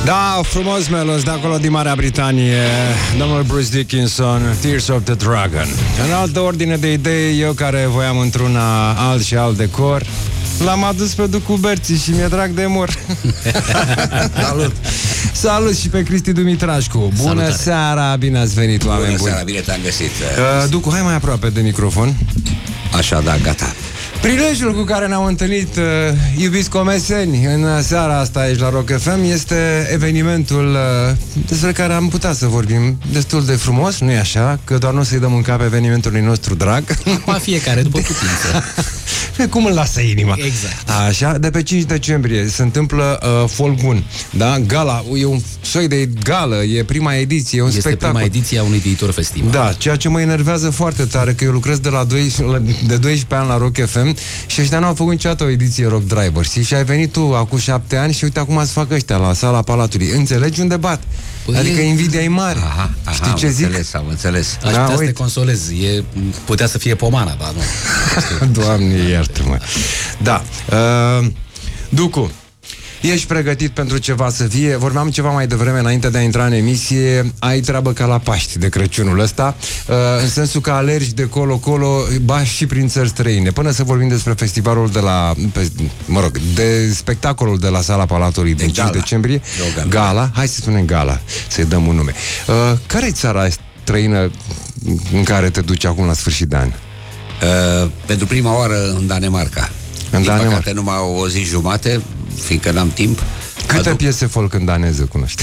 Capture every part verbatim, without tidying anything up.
Da, frumos melos de acolo din Marea Britanie, domnul Bruce Dickinson, Tears of the Dragon. În altă ordine de idei, eu care voiam într-una alt și alt decor, l-am adus pe Ducu Berții și mi-e drag de mor. Salut! Salut și pe Cristi Dumitrașcu. Bună Salutare. Seara, bine ați venit, oameni Bună buni. seara, bine te-am găsit. uh, Ducu, hai mai aproape de microfon. Așa, da, gata. Prilejul cu care ne-au întâlnit, uh, iubiți comeseni, în seara asta aici la Rock F M este evenimentul uh, despre care am putea să vorbim destul de frumos, nu-i așa? Că doar nu să-i dăm în cap evenimentului nostru drag. Acum fiecare, după putință. Cum îl lasă inima. Exact. Așa, de pe cinci decembrie se întâmplă uh, Folgun, da? Gala, e un soi de gală, e prima ediție, e un este spectacol. Prima ediție a unui viitor festival. Da, ceea ce mă enervează foarte tare, că eu lucrez de la doisprezece, de doisprezece ani la Rock F M și ăștia n-au făcut niciodată o ediție Rock Driver, știi? Și ai venit tu acum șapte ani și uite acum să facă ăștia la Sala Palatului. Înțelegi unde bat? Păi adică invidia e mare. Aha, aha, știi ce zic? Înțeles, am înțeles. Aș Da, putea să uite. te consolez. E, putea să fie pomana, dar nu. Doamne, iartă-mă. Da. Uh, Ducu, ești pregătit pentru ceva să fie? Vorbeam ceva mai devreme, înainte de a intra în emisie. Ai treabă ca la Paști de Crăciunul ăsta, uh, în sensul că alergi de colo-colo, bași și prin țări străine. Până să vorbim despre festivalul de la, pe, mă rog, de spectacolul de la Sala Palatului din cinci decembrie. Gala. Gala, hai să spunem gala, să-i dăm un nume. Uh, care e țara străină în care te duci acum la sfârșit de an? Uh, pentru prima oară în Danemarca. În Din Danemarca. păcate numai o zi jumate, fiindcă n-am timp. Câte Aduc... piese folk în daneză cunoști?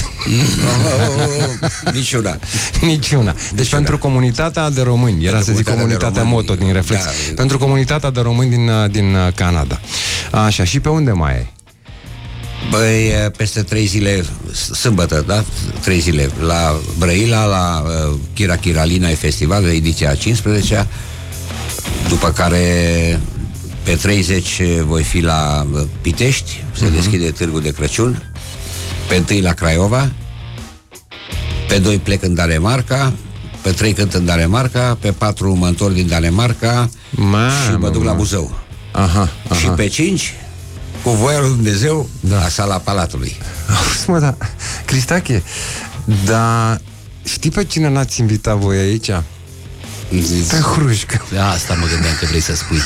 Niciuna. Niciuna. Deci Niciuna. pentru comunitatea de români, era Pentru să zic comunitatea de comunitatea români, moto din Reflex, da. pentru comunitatea de români din, din Canada. Așa, și pe unde mai ai? Băi, peste trei zile, sâmbătă, da? Trei zile, la Brăila, la uh, Chira Chiralina e festival, ediția a cincisprezecea, după care pe treizeci voi fi la uh, Pitești, se uh-huh. deschide Târgul de Crăciun, pe întâi la Craiova, pe doi plec în Danemarca, pe trei cânt în Danemarca, pe patru mă întorc din Danemarca Ma, și mă duc ma. la Buzău. Aha, aha. Și pe cinci, cu voia lui Dumnezeu, Da. la Sala Palatului. Auzi, mă, da, Cristache, dar știi pe cine n-ați invitat voi aici? Pe Hrușcă. De asta mă gândeam că vrei să spui.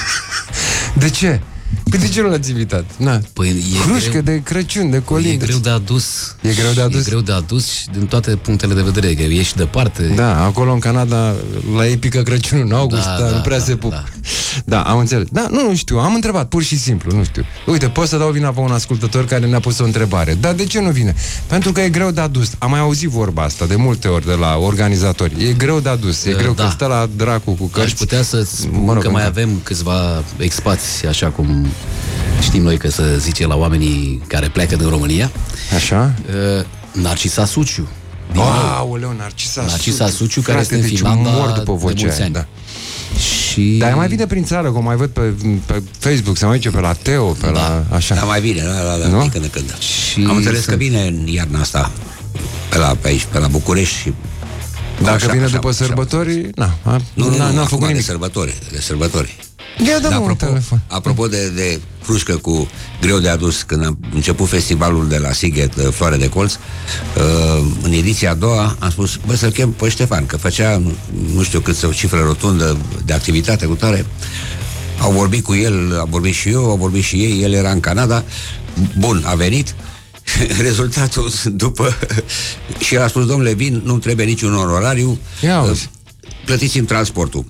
De ce? Păi de ce nu l-ați invitat? Na. Păi e Hrușcă greu, de Crăciun, de colinde. e greu de adus. E greu de adus? E greu de adus și din toate punctele de vedere, că ești departe. Da, acolo în Canada, la ei pică Crăciunul în august, Da, dar da, nu prea da, se pup. da. Da, am înțeles. Da, nu, nu știu, am întrebat, pur și simplu, nu știu. Uite, pot să dau vina pe un ascultător care ne-a pus o întrebare. Dar de ce nu vine? Pentru că e greu de adus. Am mai auzit vorba asta de multe ori de la organizatori. E greu de adus, e greu Da. că stă la dracu cu cărți. Aș putea să spun Mă rog, că mai încă. avem câțiva expați, așa cum știm noi că se zice la oamenii care pleacă din România. Așa? Uh, Narcisa Suciu. Din nou. Aoleu, Narcisa Narcisa Suciu, care Frate, este în deci Finlanda mor după de vocea mulți aia, ani. da. Și... Dar mai vine prin țară, cum mai văd pe, pe Facebook, se mai duce pe la Teo, pe Da. la... Așa. Da, mai bine, da, da, da, Nu? de când în când. Și Am înțeles că sunt- vine în iarna asta pe, la, pe aici, pe la București și... Dacă Așa, vine așa, după așa. sărbători, na, a, Nu, nu, n-a, nu, n-a acum făcut de nimic. sărbători, de sărbători. Ia dă-mă Dar un apropo, telefon. apropo de, de Hrușcă cu greu de adus, când am început festivalul de la Sighet, Floare de Colț, uh, în ediția a doua am spus, bă, să-l chem pe Ștefan, că făcea nu știu cât o cifră rotundă de activitate cu tare. Au vorbit cu el, am vorbit și eu, au vorbit și ei, el era în Canada. Bun, a venit. Rezultatul după și el a spus, domnule, vin, nu trebuie niciun onorariu, Ia auzi. plătiți-mi transportul.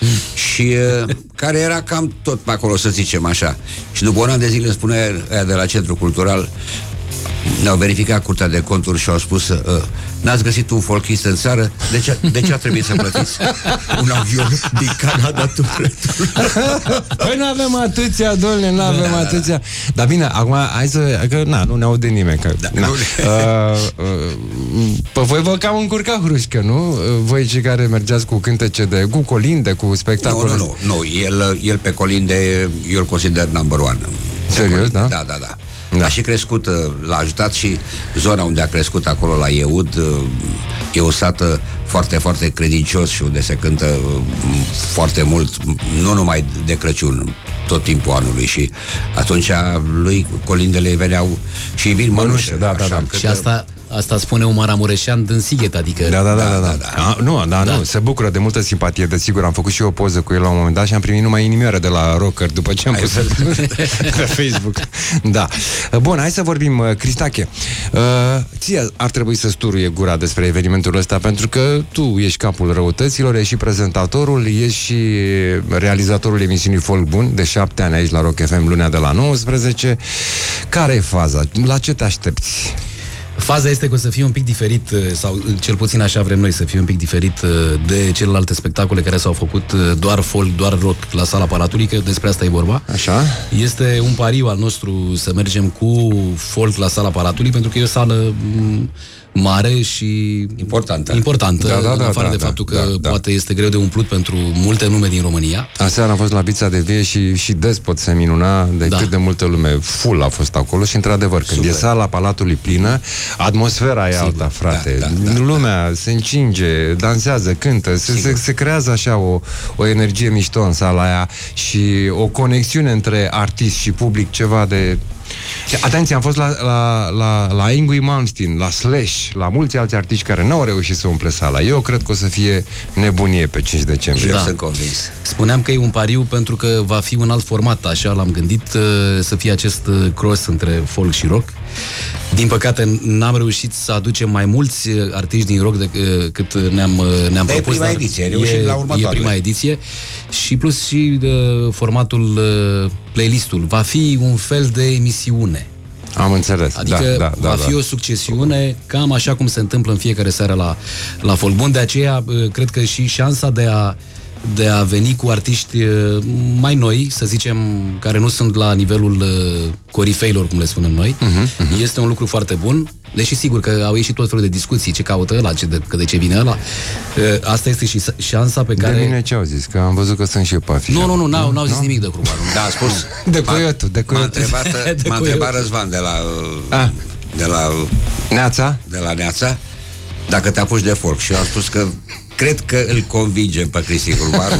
Și uh, care era cam tot pe acolo, să zicem așa. Și după un an de zile îmi spunea aia de la Centrul Cultural, ne-au verificat Curtea de Conturi și au spus, uh, n-ați găsit un folchist în țară, de ce, de ce a trebuit să plătiți un avion din Canada tu retur? Păi nu avem atâția, domnule, nu avem da, atâția. Dar bine, acum, hai să, că na, nu ne aude nimeni. Că, Da, na. nu ne- uh, uh, pe voi vă cam încurca Hrușcă, nu? Uh, Voi cei care mergeați cu cântece de, cu colinde, cu Nu, spectacole. nu, nu, nu. El, el pe colinde, eu îl consider number one. Serios, da? Da, da, da. Da. A și crescut, l-a ajutat și zona unde a crescut acolo la Ieud, e o sată foarte, foarte credincios și unde se cântă foarte mult, nu numai de Crăciun, tot timpul anului, și atunci lui colindele veneau și vin mănușe, da, da, da. încât Și asta Asta spune un maramureșean din Sighet, adică... Da, da, da, da, da. da. A, nu, da, da, nu, se bucură de multă simpatie, desigur. Am făcut și eu o poză cu el la un moment dat și am primit numai inimioară de la rocker după ce am pus pe Facebook. Da. Bun, hai să vorbim, Cristache. Uh, ție ar trebui să sturuie gura despre evenimentul ăsta, pentru că tu ești capul răutăților, ești și prezentatorul, ești și realizatorul emisiunii Folk Bun de șapte ani aici la Rock F M, lunea de la nouăsprezece. Care e faza? La ce te aștepți? Faza este că o să fie un pic diferit, sau cel puțin așa vrem noi să fie un pic diferit de celelalte spectacole care s-au făcut doar folk, doar rock la Sala Palatului, că despre asta e vorba. Așa? Este un pariu al nostru să mergem cu folk la Sala Palatului, pentru că e o sală mare și importantă. Importantă, da, da, da, în afară da, de da, faptul că da, da. poate este greu de umplut pentru multe nume din România. Aseară am fost la Vița de Vie și, și Despot se minuna de da. cât de multă lume. Full a fost acolo și într-adevăr, când Super. e sala Palatului plină, atmosfera e Sigur. alta, frate. Da, da, da, Lumea da. se încinge, dansează, cântă, se, se, se creează așa o, o energie mișto în sala aia și o conexiune între artist și public, ceva de... Atenție, am fost la, la, la, la Yngwie Malmsteen, la Slash, la mulți alți artiști care n-au reușit să umple sala. Eu cred că o să fie nebunie pe cinci decembrie. Da. Eu sunt convins. Spuneam că e un pariu pentru că va fi un alt format, așa l-am gândit, să fie acest cross între folk și rock. Din păcate n-am reușit să aducem mai mulți artiști din rock decât ne-am, ne-am propus. E prima ediție, e, la e prima ediție și plus și de formatul playlistul. Va fi un fel de emisiune. Am înțeles. Adică da, da, va da, fi da. o succesiune, cam așa cum se întâmplă în fiecare seară la, la Folk Bun. De aceea, cred că și șansa de a de a veni cu artiști mai noi, să zicem, care nu sunt la nivelul corifeilor, cum le spunem noi, uh-huh, uh-huh. este un lucru foarte bun. Deși sigur că au ieșit tot felul de discuții, ce caută ăla, ce de, că de ce vine ăla. Asta este și șansa pe care... De mine ce au zis? Că am văzut că sunt și eu pe afișa. Nu, nu, nu, n-au, n-au zis nimic de Crubaru. Da, a spus... De Coyotu, de Coyotu. M-a întrebat, de m-a întrebat Răzvan de la... Ah. De la... Neața? De la Neața, dacă te apuci de folk. Și eu am spus că cred că îl convingem pe Cristi Crubaru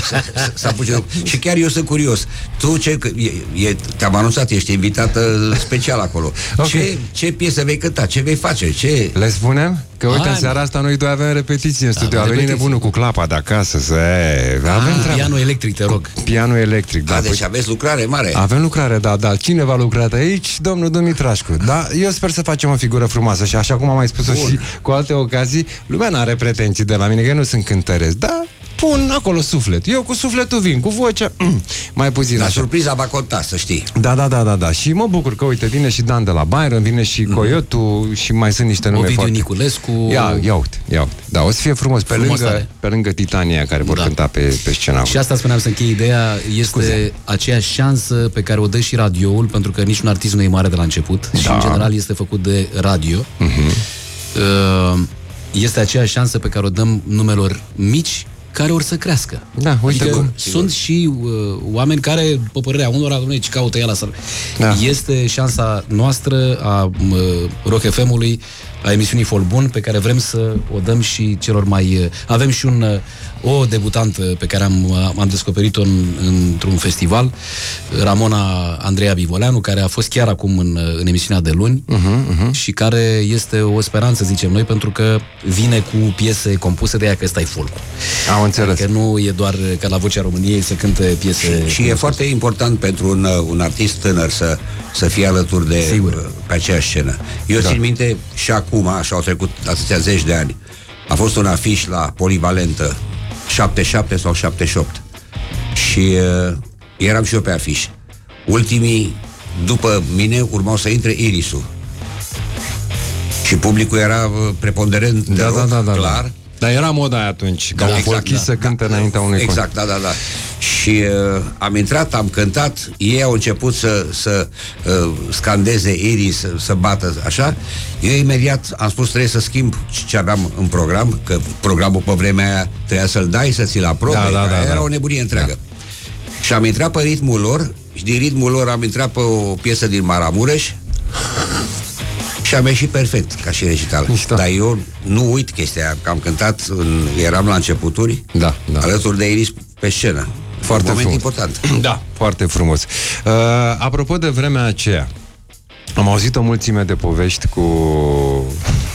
să apuce. Și chiar eu sunt curios. Tu ce, e, e, te-am anunțat, ești invitată special acolo. Okay. Ce, ce piese vei cânta? Ce vei face? Ce... Le spunem? Că uite, în seara asta noi doi avem repetiții în studio. A venit nebunul cu clapa de acasă. Să... Avem ah, pianul electric, te rog. Pianul electric, da. A, deci aveți lucrare mare. Avem lucrare, da, da. Cine va lucra aici? Domnul Dumitrașcu. Da, eu sper să facem o figură frumoasă și așa cum am mai spus-o și cu alte ocazii, lumea n-are pretenții de la mine, că eu nu sunt cântăresc, da? Pun acolo suflet. Eu cu sufletul vin, cu vocea mm, mai puțin. La așa. surpriza va conta, să știi. Da, da, da, da, da. Și mă bucur că, uite, vine și Dan de la Byron, vine și mm-hmm. Coyotu și mai sunt niște nume Ovidiu foarte... Niculescu. Ia, ia uite, ia uite. Da, o să fie frumos, pe frumos lângă, pe lângă Titania care vor da. cânta pe, pe scena. Și asta spuneam să închei ideea, este Scuze. aceeași șansă pe care o dă și radioul, pentru că niciun artist nu e mare de la început da. și, în general, este făcut de radio. Mm-hmm. Uh, este aceeași șansă pe care o dăm numelor mici care or să crească. Da, uite adică cum. Sunt și uh, oameni care, pe părerea unora, nu ce caută ea la sală. Da. Este șansa noastră a uh, Rock F M-ului, a emisiunii Folk Bun, pe care vrem să o dăm și celor mai... Uh, avem și un, uh, o debutantă pe care am, am descoperit-o în, într-un festival, Ramona Andreea Bivoleanu, care a fost chiar acum în, în emisiunea de luni uh-huh, uh-huh. și care este o speranță, zicem noi, pentru că vine cu piese compuse de ea, că ăsta e folk. Am înțeles. Că nu e doar ca la Vocea României să cânte piese... Și, și e foarte important pentru un, un artist tânăr să, să fie alături de... Sigur. Pe aceeași scenă. Eu da. țin minte și acum, așa au trecut atâția zeci de ani, a fost un afiș la Polivalentă șaptezeci și șapte sau șaptezeci și opt și uh, eram și eu pe afiș. Ultimii după mine urmau să intre Irisul și publicul era preponderent da, rock, da, da, da, clar. Da. Dar era moda atunci, ca da, un exact, folchist da, să cânte da, înaintea unui exact, concert. Da, da, da. Și uh, am intrat, am cântat, ei au început să, să uh, scandeze Iris, să, să bată, așa. Eu imediat am spus, trebuie să schimb ce aveam în program, că programul pe vremea aia trebuia să-l dai, să ți-l aprobe, da, da, da, era da. o nebunie întreagă. Da. Și am intrat pe ritmul lor și din ritmul lor am intrat pe o piesă din Maramureș și am ieșit perfect, ca și recital. Mișto. Dar eu nu uit chestia, că am cântat, în, eram la începuturi, da, da. alături de Iris pe scenă. Foarte un moment frumos. important. Da, foarte frumos. Uh, apropo de vremea aceea, am auzit o mulțime de povești cu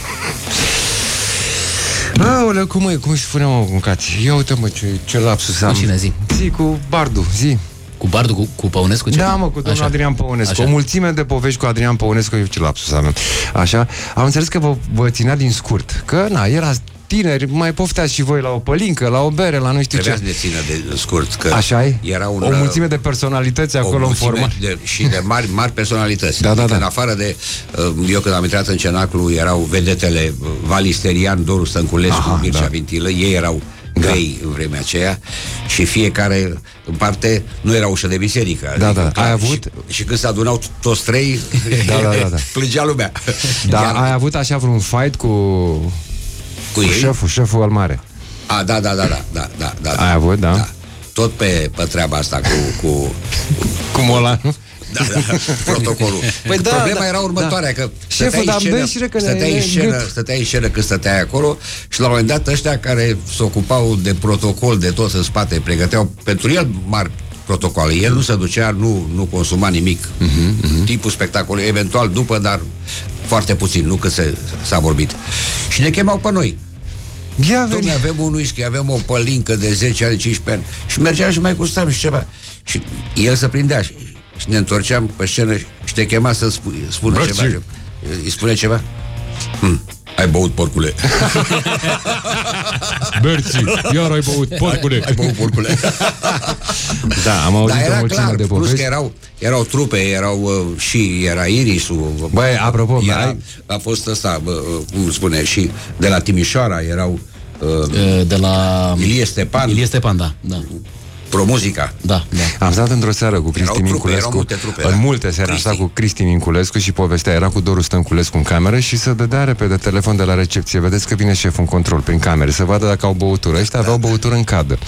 Aoleu, cum e? Cum își spunea, mă, mâncați? Ia uite, mă, ce, ce lapsus am. Cu cine, zi? Zi, cu Bardu, zi. Cu Bardu, cu, cu Păunescu? Ce? Da, mă, cu domnul Așa. Adrian Păunescu. Așa. O mulțime de povești cu Adrian Păunescu, eu ce lapsus avem. Așa, am înțeles că vă, vă ținea din scurt. Că, na, era tineri, mai pofteați și voi la o pălincă, la o bere, la nu știu Trebuia ce. Trebuia să ne țină de scurt. Că Așa e? Era un, o mulțime de personalități acolo în format. De, și de mari, mari personalități. Da, da, da. În afară de... Eu când am intrat în Cenaclu, erau vedetele Vali Sterian, Doru Stănculescu, Aha, Mircea da. Vintilă. Ei erau grei da. în vremea aceea și fiecare în parte nu era ușă de biserică. Da, adică, da. clar, ai avut... și, și când se adunau toți trei, da, da, da, da. plângea lumea. Da, Iar... ai avut așa vreun fight cu... Cu, cu șeful, șeful al mare. A, da, da, da, da, da, da, da. Ai avut, da? da. Tot pe, pe treaba asta cu... Cu, cu Molan, nu? Da, da, protocolul. Păi da, Problema da, era următoarea, da. că șeful, stăteai, da, în scenă, stăteai, în scenă, stăteai în scenă când stăteai acolo și la un moment dat ăștia care se ocupau de protocol, de tot în spate, pregăteau pentru el mari protocoale. El nu se ducea, nu, nu consuma nimic. Uh-huh, uh-huh. Tipul spectacolului, eventual după, dar foarte puțin, nu că se, s-a vorbit. Și ne chemau pe noi. Dom'le, avem un whisky, avem o pălincă de zece ani, cincisprezece ani. Și mergeam și mai gustam și ceva. Și el se prindea și, și ne întorceam pe scenă și te chema să spu, spună Brăci. ceva. Îi spune ceva? Hm, ai băut, porcule. Berți, iar ai băut, porcule. Ai, ai băut, porcule. Da, am auzit o mulțime de povesti. Plus că erau, erau trupe, erau uh, și era Irisul. Băi, apropo, era, ai... a fost ăsta, bă, cum spune, și de la Timișoara erau uh, de la Ilie Stepan. Ilie Stepan, da, da. Promuzica. Da, da. Am stat într-o seară cu Cristi Minculescu. Multe trupe, în da. multe seara am stat cu Cristi Minculescu și povestea era cu Doru Stănculescu în cameră și se dădea repede telefon de la recepție. Vedeți că vine șeful în control prin camere, să vadă dacă au băutură. Ăștia aveau băutură în cadă.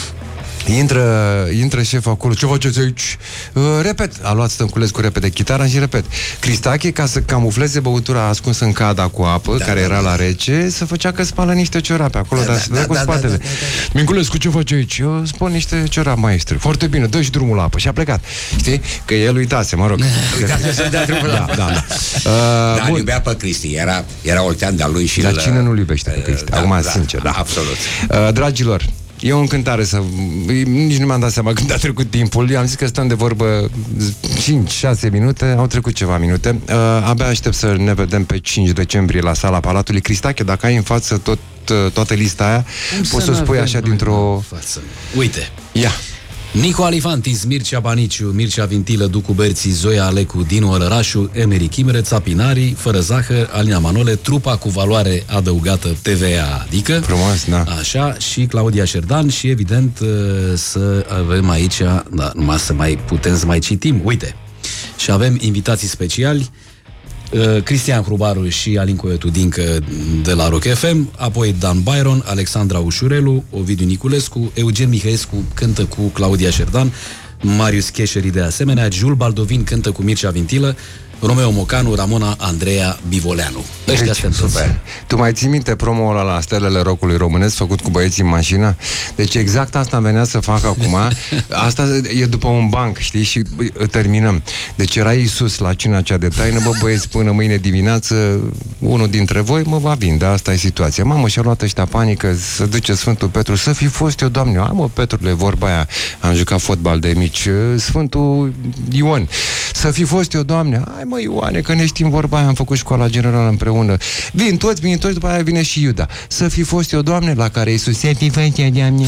Intră, intră șeful acolo. Ce faceți aici? Uh, repet, a luat Stănculescu repede chitara și repet. Cristache, ca să camufleze băutura ascunsă în cada cu apă, da, care da, era da, la rece, să făcea că spală niște ciorape acolo, da, dar se da, dă da, cu spatele. Da, da, da, da. Minculescu, ce faci aici? Eu spun niște ciorapi, maestre. Foarte bine, dă și drumul la apă. Și a plecat. Știi? Că el uitase, mă rog. Uitase să dea drumul la apă. Da, da, da. Uh, da, iubea pe Cristi. Era, era oltean de-a lui și... Dar la... cine nu-l iubește pe Cristi? Da, Acum, da, sincer, da. Absolut. Uh, dragilor, e o încântare să... Nici nu mi-am dat seama când a trecut timpul. I-am zis că stăm de vorbă cinci șase minute. Au trecut ceva minute. uh, Abia aștept să ne vedem pe cinci decembrie la Sala Palatului. Cristache, dacă ai în față tot, toată lista aia, cum poți să o spui așa dintr-o... Uite. Ia. Nico Alifantis, Mircea Baniciu, Mircea Vintilă, Ducu Berții, Zoia Alecu, Dinu Olărașu, Emeric Imre, Țapinarii, Fără Zahăr, Alina Manole, trupa cu valoare adăugată T V A, adică frumos, da. Așa, și Claudia Șerdan și evident să avem aici, da, numai să mai putem să mai citim, uite, și avem invitații speciali, Uh, Cristian Hrubaru și Alin Coiotudincă de la Rock F M, apoi Dan Byron, Alexandra Ușurelu, Ovidiu Niculescu, Eugen Mihăescu cântă cu Claudia Șerdan, Marius Cheșeri de asemenea, Jules Baldovin cântă cu Mircea Vintilă, Romeo Mocanu, Ramona Andreea Bivoleanu. Ăștia sunt super. Tu mai ții minte promo-ul ăla la Stelele Rockului Românesc făcut cu băieții în mașină? Deci exact asta îmi venea să fac acum. Asta e după un banc, știi? Și terminăm. Deci era Iisus la cina cea de taină. Bă, băieți, până mâine dimineață unul dintre voi mă va vinde. Asta e situația. Mamă, și-a luat ăștia panică să duce Sfântul Petru. Să fi fost eu, Doamne. Am, mă, Petrule, vorba aia. Am jucat fotbal de mici. Sfântul Ion. Să fi fost eu, Doamne. Hai, mă, Ioane, că ne știm vorba aia, am făcut școala generală împreună. Vin toți, vin toți, după aia vine și Iuda. Să fi fost eu, Doamne, la care Iisus se fi fost eu, Doamne.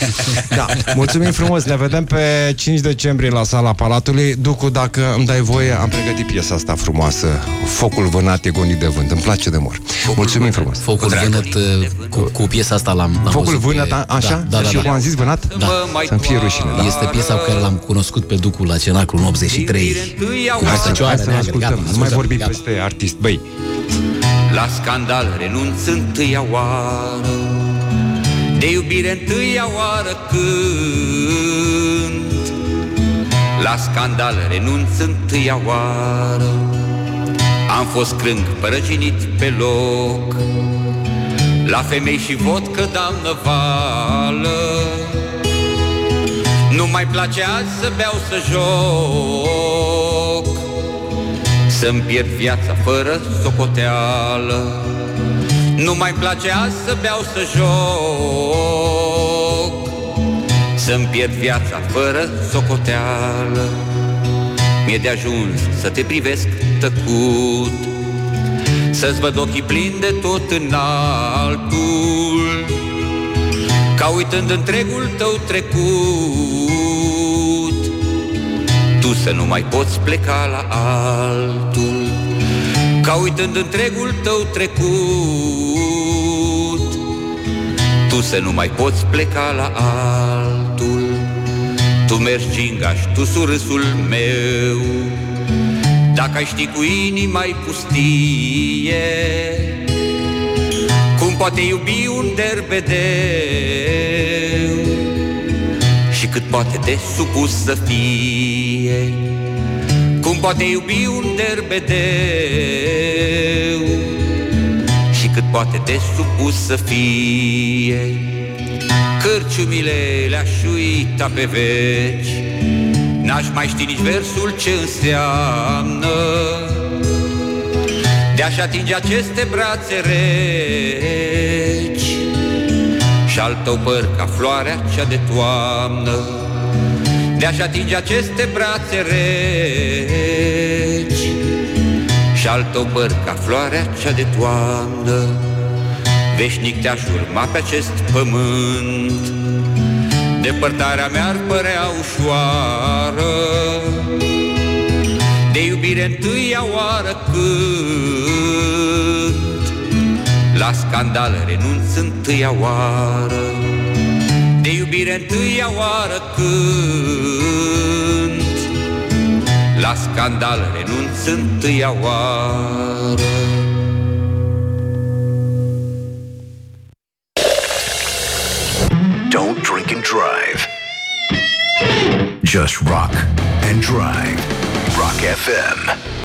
Da, mulțumim frumos, ne vedem pe cinci decembrie la Sala Palatului. Ducu, dacă îmi dai voie, am pregătit piesa asta frumoasă. Focul vânat e gonit de vânt. Îmi place de mor. Focul mulțumim frumos. Focul vânat, cu, cu piesa asta l-am, l-am Focul vânat, pe... așa? Da, da, da, și eu da. am zis vânat? Da. Să-mi fie rușine. Da. Este piesa pe care l-am cunoscut pe Ducu la Cenaclu în optzeci și trei. Hai să, hai să ascultăm. Nu mai vorbi peste artist, băi. La scandal renunț întâia oară, de iubire întâia oară cânt. La scandal renunț întâia oară, am fost crâng părăginit pe loc. La femei și vodcă dam năvală, nu mai place azi să beau să joc, să-mi pierd viața fără socoteală. Nu mai place azi să beau, să joc, să-mi pierd viața fără socoteală. Mi-e de ajuns să te privesc tăcut, să-ți văd ochii plini de tot în altul, ca uitând întregul tău trecut, tu să nu mai poți pleca la altul, ca uitând întregul tău trecut, tu să nu mai poți pleca la altul. Tu mergi gingaș, tu surâsul meu, dacă ai ști cu inima-i pustie, cum poate iubi un derbedeu și cât poate de supus să fie, cum poate iubi un derbedeu și cât poate de supus să fie. Cârciumile le-aș uita pe veci, n-aș mai ști nici versul ce înseamnă, de-aș atinge aceste brațe reci și-al tău păr ca floarea cea de toamnă, de-aș atinge aceste brațe reci și-al tău păr ca floarea cea de toamnă. Veșnic te-aș urma pe acest pământ, depărtarea mi-ar părea ușoară, de iubire întâia oară când la scandal renunț întâia oară, de iubire întâia oară când la scandal renunț întâia oară. Don't drink and drive. Just rock and drive. Rock F M.